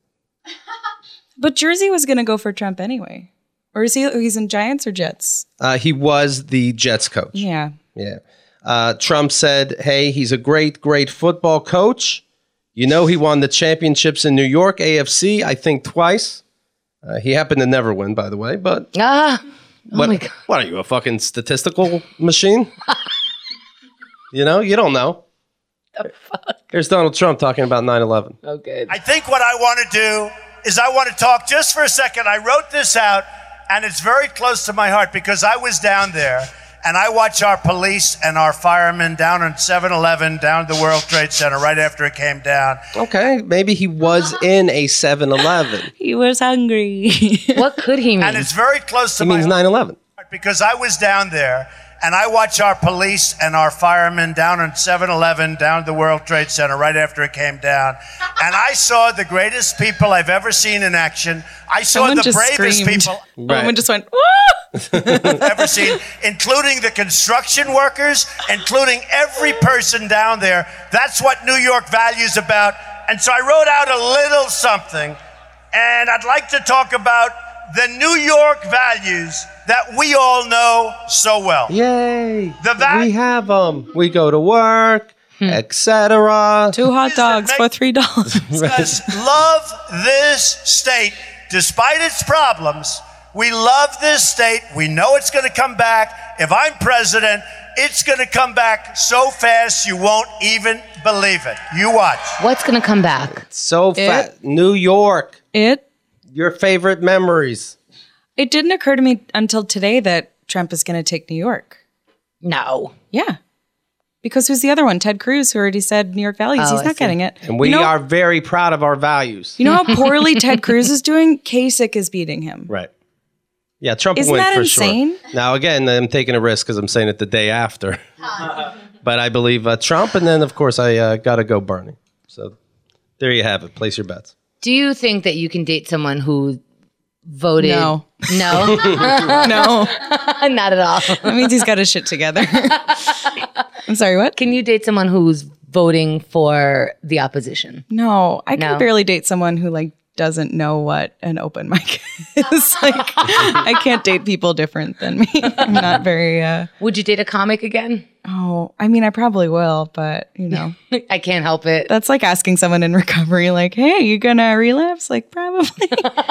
But Jersey was going to go for Trump anyway. Or is he? He's in Giants or Jets? Uh, he was the Jets coach. Yeah. Yeah. Uh, Trump said, hey, he's a great, great football coach. You know, he won the championships in New York, A F C, I think twice. Uh, he happened to never win, by the way, but... Ah. Oh what, my God. What are you, a fucking statistical machine? You know, you don't know. The fuck? Here's Donald Trump talking about nine eleven. Oh, good. I think what I want to do is I want to talk just for a second. I wrote this out, and it's very close to my heart because I was down there, and I watch our police and our firemen down on seven eleven, down at the World Trade Center right after it came down. Okay, maybe he was in a seven eleven. He was hungry. What could he mean? And it's very close to He my means heart nine eleven. because I was down there, and I watch our police and our firemen down on seven eleven, down at the World Trade Center right after it came down. And I saw the greatest people I've ever seen in action. I saw Someone the just bravest screamed. people Right. Someone just went, woo! I've ever seen, including the construction workers, including every person down there. That's what New York values about. And so I wrote out a little something, and I'd like to talk about the New York values that we all know so well. Yay. The va- we have them. We go to work, et cetera. Two hot dogs for three dollars. Because love this state, despite its problems. We love this state. We know it's going to come back. If I'm president, it's going to come back so fast you won't even believe it. You watch. What's going to come back? So fat. New York. It Your favorite memories. it didn't occur to me until today that Trump is going to take New York. No. Yeah. Because who's the other one? Ted Cruz, who already said New York values. Oh, He's I not see. getting it. And we you know, are very proud of our values. You know how poorly Ted Cruz is doing? Kasich is beating him. Right. Yeah, Trump Isn't will win that for insane? sure. Now, again, I'm taking a risk because I'm saying it the day after. But I believe uh, Trump, and then, of course, I uh, got to go Bernie. So there you have it. Place your bets. Do you think that you can date someone who voted? No. No? No. Not at all. That means he's got his shit together. I'm sorry, what? Can you date someone who's voting for the opposition? No, I can No. barely date someone who like doesn't know what an open mic is. Like, I can't date people different than me. I'm not very. Uh, Would you date a comic again? oh, I mean, I probably will, but you know, I can't help it. that's like asking someone in recovery, like, "Hey, you gonna relapse?" Like, probably.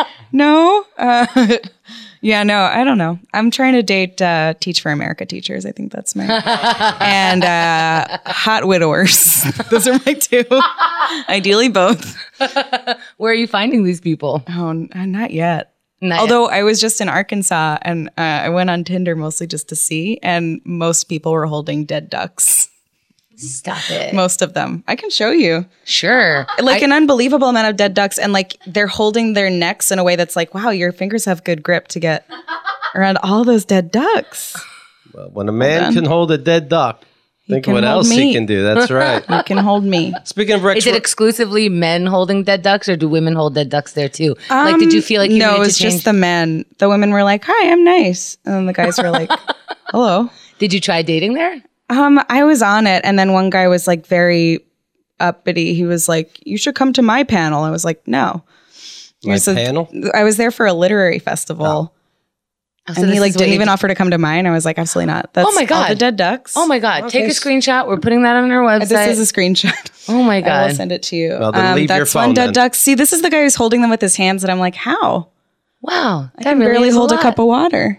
No. Uh, yeah, no, I don't know. I'm trying to date uh, Teach for America teachers. I think that's my and uh, hot widowers. Those are my two. Ideally, both. Where are you finding these people? Oh, n- uh, not yet. Not yet. Although I was just in Arkansas and uh, I went on Tinder mostly just to see, and most people were holding dead ducks. Stop it. Most of them. I can show you. Sure. Like I- an unbelievable amount of dead ducks, and like they're holding their necks in a way that's like, wow, your fingers have good grip to get around all those dead ducks. Well, when a man can hold a dead duck, think can what hold else he me. can do. That's right. You can hold me. Speaking of Rex, Is it exclusively men holding dead ducks, or do women hold dead ducks there too? like, did you feel like you no, needed it's to change? just the men. The women were like, "Hi, I'm nice," and then the guys were like, "Hello." Did you try dating there? Um, I was on it, and then one guy was like very uppity. He was like, "You should come to my panel." I was like, "No." My He said- panel? I was there for a literary festival, Oh, so and this he like is what didn't you even do- offer to come to mine. I was like, "Absolutely not." That's Oh my all God. the dead ducks. Oh my God. Take a Okay. screenshot. We're putting that on our website. This is a screenshot. oh my I God. will send it to you. Um, Well, then leave your that's phone one dead then. duck. See, this is the guy who's holding them with his hands, and I'm like, "How? Wow. I can barely hold a, cup of water."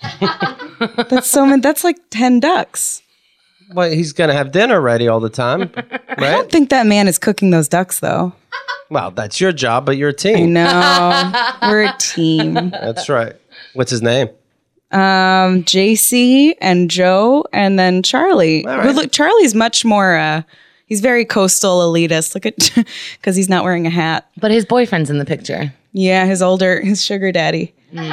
That's so many. That's like ten ducks. Well, he's going to have dinner ready all the time, I right? don't think that man is cooking those ducks, though. Well, that's your job, but you're a I team. know. We're a team. That's right. What's his name? Um, J C and Joe, and then Charlie. All right. Who look, Charlie's much more. Uh, he's very coastal elitist. Look at because he's not wearing a hat. But his boyfriend's in the picture. Yeah, his older, his sugar daddy.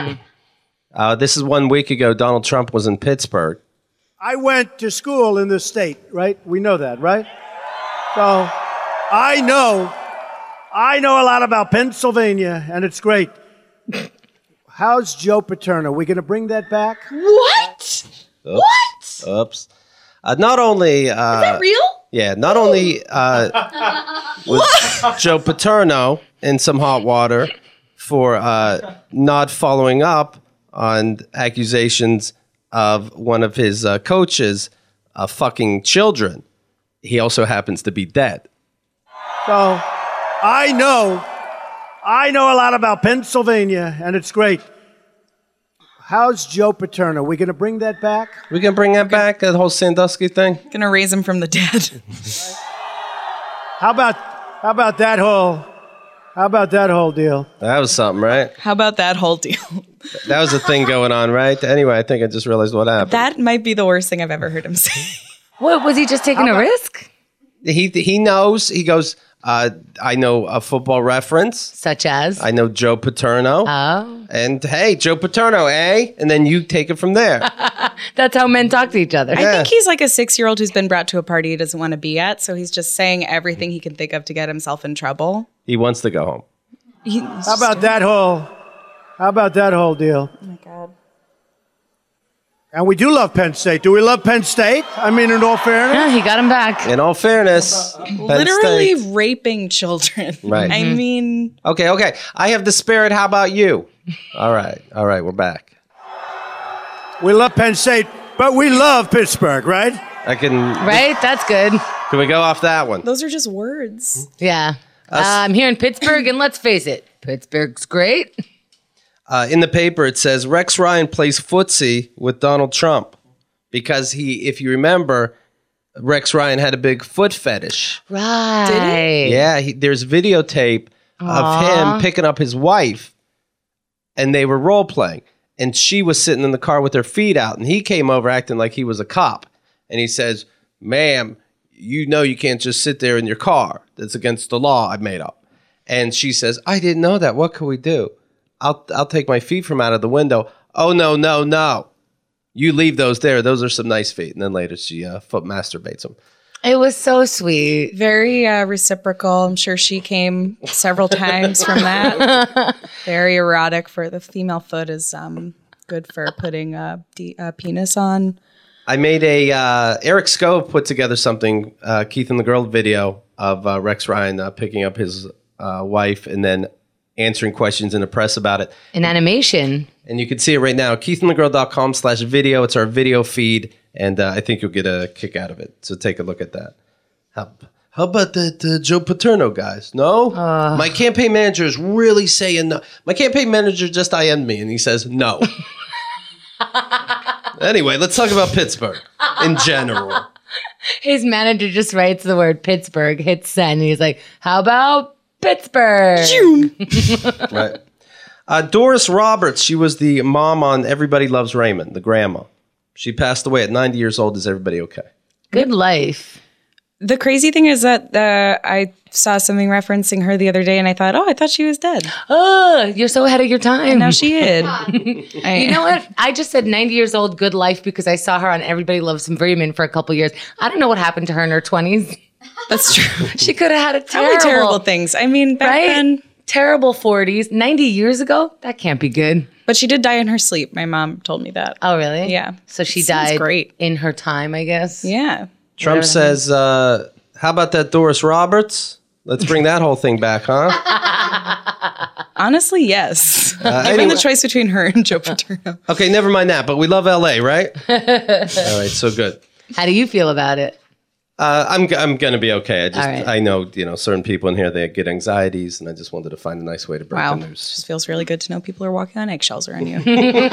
Uh, this is one week ago. Donald Trump was in Pittsburgh. I went to school in this state, right? We know that, right? So I know, I know a lot about Pennsylvania, and it's great. How's Joe Paterno? We going to bring that back? What? Oops. What? Oops. Uh, not only... Uh, Is that real? Yeah, not only uh, was Joe Paterno in some hot water for uh, not following up on accusations of one of his uh, coaches uh, fucking children. He also happens to be dead. So, I know, I know a lot about Pennsylvania, and it's great. How's Joe Paterno? We going to bring that back? We can bring that back, that whole Sandusky thing? Gonna raise him from the dead. How about how about that whole how about that whole deal? That was something, right? How about that whole deal? That was a thing going on, right? Anyway, I think I just realized what happened. That might be the worst thing I've ever heard him say. What, was he just taking a risk? He he knows. He goes, uh, I know a football reference. Such as? I know Joe Paterno. Oh. And hey, Joe Paterno, eh? And then you take it from there. That's how men talk to each other. I think he's like a six-year-old who's been brought to a party he doesn't want to be at, so he's just saying everything he can think of to get himself in trouble. He wants to go home. He's How about that whole how about that whole deal? Oh my God. And we do love Penn State. Do we love Penn State? I mean, in all fairness. Yeah, he got him back. In all fairness, Penn Literally State. raping children. Right. I mean, Okay, okay. I have the spirit. How about you? All right, all right. We're back. We love Penn State, but we love Pittsburgh, right? I can. Right? That's good. Can we go off that one? those are just words. Yeah. Uh, I'm here in Pittsburgh, and let's face it, Pittsburgh's great. Uh, in the paper, it says Rex Ryan plays footsie with Donald Trump because he, if you remember, Rex Ryan had a big foot fetish. Right. Did Yeah, he, there's videotape of him picking up his wife, and they were role playing, and she was sitting in the car with her feet out, and he came over acting like he was a cop, and he says, "Ma'am, you know you can't just sit there in your car. That's against the law I made up." And she says, "I didn't know that. What can we do? I'll I'll take my feet from out of the window." "Oh, no, no, no. You leave those there. Those are some nice feet." And then later she uh, foot masturbates them. It was so sweet. Very uh, reciprocal. I'm sure she came several times from that. Very erotic. For the female foot is um, good for putting a, de- a penis on. I made a, uh, Eric Scove put together something, uh, Keith and the Girl video of uh, Rex Ryan uh, picking up his uh, wife and then answering questions in the press about it. An animation. And you can see it right now, keithandthegirl.com slash video. It's our video feed, and uh, I think you'll get a kick out of it. So take a look at that. How, how about that uh, Joe Paterno, guys? No? Uh, My campaign manager is really saying no. My campaign manager just I M'd me, and he says no. Anyway, let's talk about Pittsburgh in general. His manager just writes the word Pittsburgh, hits send, and he's like, how about Pittsburgh? Right. Uh, Doris Roberts, she was the mom on Everybody Loves Raymond, the grandma. She passed away at ninety years old. Is everybody okay? Good life. The crazy thing is that uh, I saw something referencing her the other day, and I thought, oh, I thought she was dead. Oh, you're so ahead of your time. And now she is. I, You know what? I just said ninety years old, good life, because I saw her on Everybody Loves Raymond for a couple years. I don't know what happened to her in her twenties. That's true. She could have had a Probably terrible, terrible things. I mean, back right? then. Terrible forties. ninety years ago? That can't be good. But she did die in her sleep. My mom told me that. Oh, really? Yeah. So she Sounds died great. in her time, I guess. Yeah. Trump Whatever. says, uh, how about that Doris Roberts? Let's bring that whole thing back, huh? Honestly, yes. Uh, Given anyway- the choice between her and Joe Paterno. Okay, never mind that, but we love L A, right? All right, so good. How do you feel about it? Uh, I'm I'm gonna be okay. I just All right. I know you know certain people in here they get anxieties, and I just wanted to find a nice way to break Wow. the news. Just feels really good to know people are walking on eggshells around you.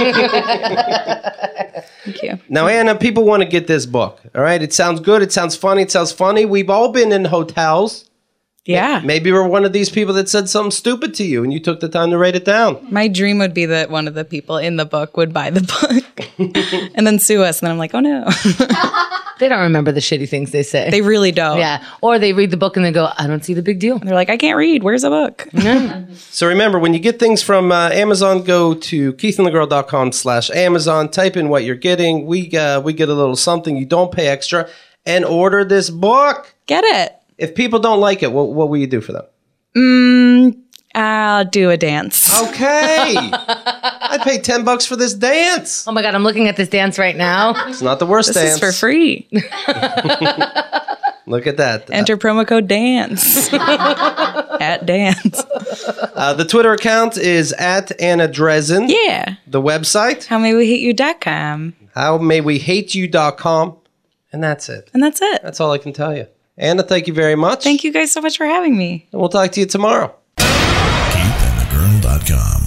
Thank you. Now, Anna, people want to get this book. All right, it sounds good. It sounds funny. It sounds funny. We've all been in hotels. Yeah. Maybe we're one of these people that said something stupid to you, and you took the time to write it down. My dream would be that one of the people in the book would buy the book and then sue us. And then I'm like, oh no. They don't remember the shitty things they say. They really don't. yeah. Or they read the book and they go, I don't see the big deal. They're like, I can't read. Where's a book? So remember, when you get things from uh, Amazon, go to keithandthegirl.com slash Amazon. Type in what you're getting. We uh, we get a little something. You don't pay extra. And order this book. Get it. If people don't like it, what, what will you do for them? Mm, I'll do a dance. Okay. I paid ten bucks for this dance. Oh my God, I'm looking at this dance right now. It's not the worst This dance. is for free. Look at that. Enter promo code DANCE at dance. Uh, the Twitter account is at Anna Dresden. Yeah. The website, how may we hate you dot com. how may we hate you dot com. And that's it. And that's it. That's all I can tell you. Anna, thank you very much. Thank you guys so much for having me. And we'll talk to you tomorrow. keith and the girl dot com